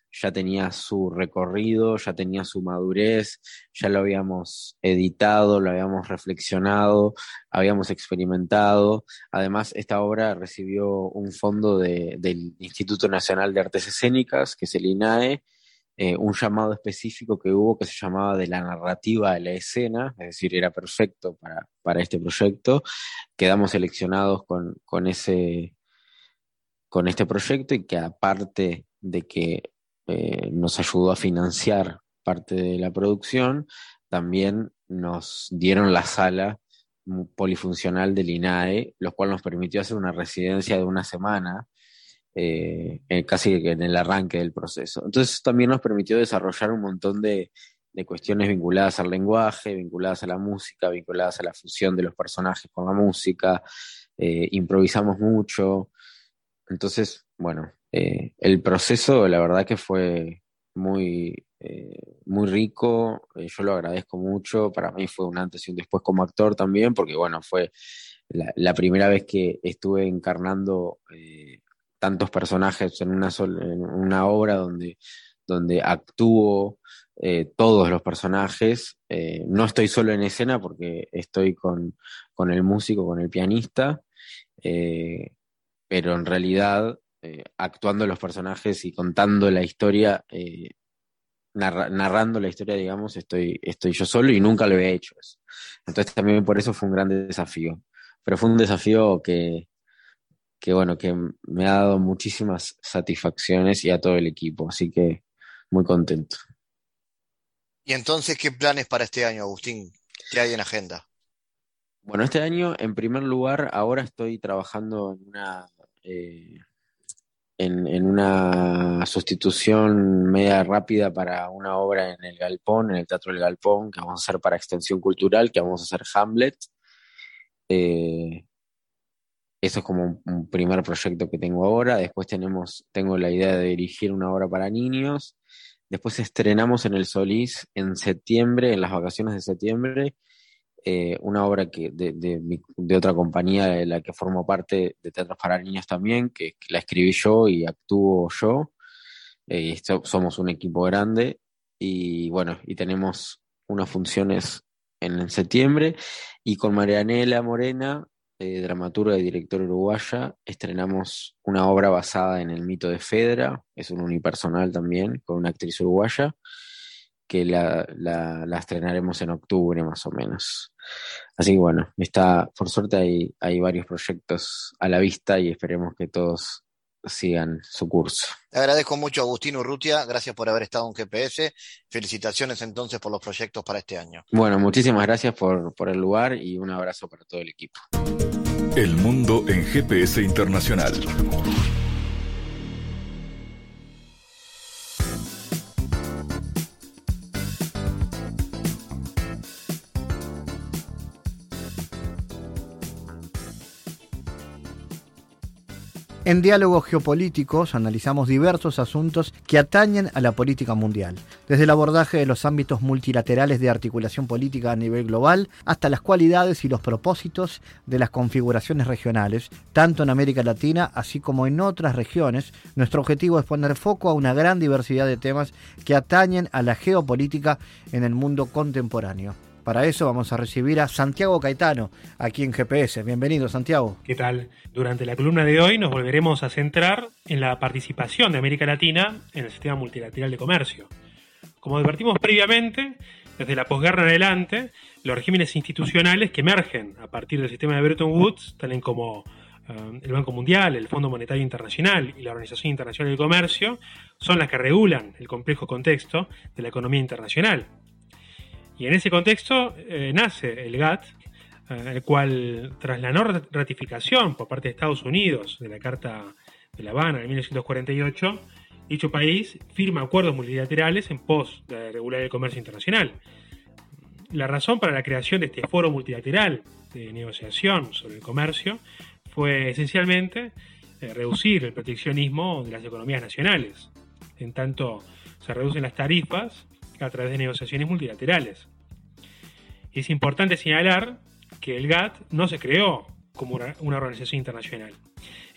Speaker 5: ya tenía su recorrido, ya tenía su madurez, ya lo habíamos editado, lo habíamos reflexionado, habíamos experimentado. Además, esta obra recibió un fondo del Instituto Nacional de Artes Escénicas, que es el INAE, un llamado específico que hubo que se llamaba de la narrativa de la escena, es decir, era perfecto para este proyecto. Quedamos seleccionados con este proyecto, y que aparte de que nos ayudó a financiar parte de la producción, también nos dieron la sala polifuncional del INAE, lo cual nos permitió hacer una residencia de una semana, casi en el arranque del proceso. Entonces también nos permitió desarrollar un montón de cuestiones vinculadas al lenguaje, vinculadas a la música, vinculadas a la fusión de los personajes con la música. Improvisamos mucho. Entonces, bueno, el proceso la verdad que fue muy rico. Yo lo agradezco mucho. Para mí fue un antes y un después como actor también, porque bueno, fue la primera vez que estuve encarnando tantos personajes en una obra donde actúo todos los personajes. No estoy solo en escena porque estoy con el músico, con el pianista, pero en realidad actuando los personajes y contando la historia, narrando la historia, digamos, estoy yo solo, y nunca lo había hecho eso. Entonces también por eso fue un gran desafío. Pero fue un desafío que bueno, que me ha dado muchísimas satisfacciones, y a todo el equipo, así que muy contento.
Speaker 2: Y entonces, ¿qué planes para este año, Agustín? ¿Qué hay en agenda?
Speaker 5: Bueno, este año, en primer lugar, ahora estoy trabajando en una sustitución media rápida para una obra en el Galpón, en el Teatro del Galpón, que vamos a hacer para Extensión Cultural, que vamos a hacer Hamlet. Eso es como un primer proyecto que tengo ahora. Después tengo la idea de dirigir una obra para niños. Después estrenamos en el Solís en septiembre, en las vacaciones de septiembre, una obra de otra compañía de la que formo parte, de Teatros para Niños también, que la escribí yo y actúo yo. Somos un equipo grande, y bueno, y tenemos unas funciones en septiembre. Y con Marianela Morena, dramaturga y directora uruguaya, estrenamos una obra basada en el mito de Fedra. Es un unipersonal también, con una actriz uruguaya, que la estrenaremos en octubre más o menos. Así que bueno, por suerte hay varios proyectos a la vista, y esperemos que todos sigan su curso.
Speaker 2: Te agradezco mucho, Agustín Urrutia, gracias por haber estado en GPS. Felicitaciones entonces por los proyectos para este año.
Speaker 5: Bueno, muchísimas gracias por el lugar, y un abrazo para todo el equipo.
Speaker 1: El mundo en GPS Internacional.
Speaker 6: En Diálogos Geopolíticos analizamos diversos asuntos que atañen a la política mundial, desde el abordaje de los ámbitos multilaterales de articulación política a nivel global hasta las cualidades y los propósitos de las configuraciones regionales, tanto en América Latina así como en otras regiones. Nuestro objetivo es poner foco a una gran diversidad de temas que atañen a la geopolítica en el mundo contemporáneo. Para eso vamos a recibir a Santiago Caetano, aquí en GPS. Bienvenido, Santiago.
Speaker 7: ¿Qué tal? Durante la columna de hoy nos volveremos a centrar en la participación de América Latina en el sistema multilateral de comercio. Como advertimos previamente, desde la posguerra en adelante, los regímenes institucionales que emergen a partir del sistema de Bretton Woods, tales como el Banco Mundial, el Fondo Monetario Internacional y la Organización Internacional del Comercio, son las que regulan el complejo contexto de la economía internacional. Y en ese contexto nace el GATT, el cual, tras la no ratificación por parte de Estados Unidos de la Carta de La Habana en 1948, dicho país firma acuerdos multilaterales en pos de regular el comercio internacional. La razón para la creación de este foro multilateral de negociación sobre el comercio fue esencialmente reducir el proteccionismo de las economías nacionales, en tanto se reducen las tarifas a través de negociaciones multilaterales. Es importante señalar que el GATT no se creó como una organización internacional.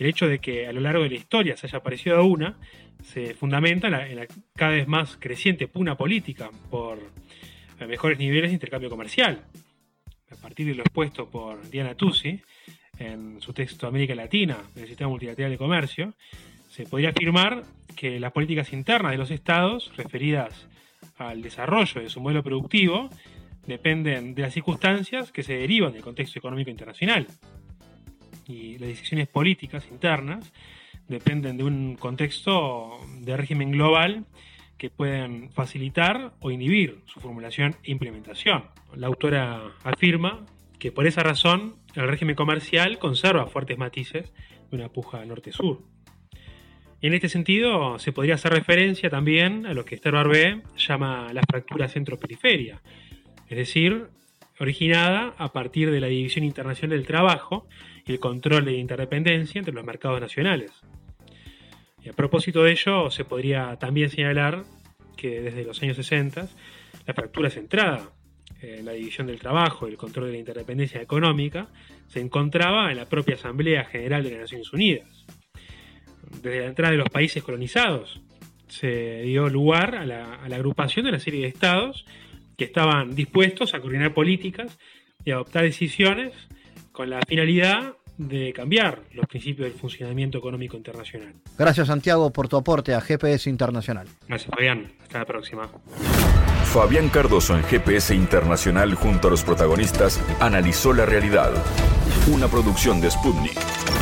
Speaker 7: El hecho de que a lo largo de la historia se haya aparecido a una se fundamenta en la cada vez más creciente pugna política por mejores niveles de intercambio comercial. A partir de lo expuesto por Diana Tusi en su texto América Latina, el sistema multilateral de comercio, se podría afirmar que las políticas internas de los estados referidas al desarrollo de su modelo productivo dependen de las circunstancias que se derivan del contexto económico internacional. Y las decisiones políticas internas dependen de un contexto de régimen global que pueden facilitar o inhibir su formulación e implementación. La autora afirma que por esa razón el régimen comercial conserva fuertes matices de una puja norte-sur. En este sentido, se podría hacer referencia también a lo que Esther Barbé llama la fractura centro-periferia, es decir, originada a partir de la división internacional del trabajo y el control de interdependencia entre los mercados nacionales. Y a propósito de ello, se podría también señalar que desde los años 60 la fractura centrada en la división del trabajo y el control de la interdependencia económica se encontraba en la propia Asamblea General de las Naciones Unidas. Desde la entrada de los países colonizados se dio lugar a la agrupación de una serie de estados que estaban dispuestos a coordinar políticas y adoptar decisiones con la finalidad de cambiar los principios del funcionamiento económico internacional.
Speaker 6: Gracias, Santiago, por tu aporte a GPS Internacional.
Speaker 7: Gracias, Fabián. Hasta la próxima.
Speaker 1: Fabián Cardoso en GPS Internacional junto a los protagonistas analizó la realidad. Una producción de Sputnik.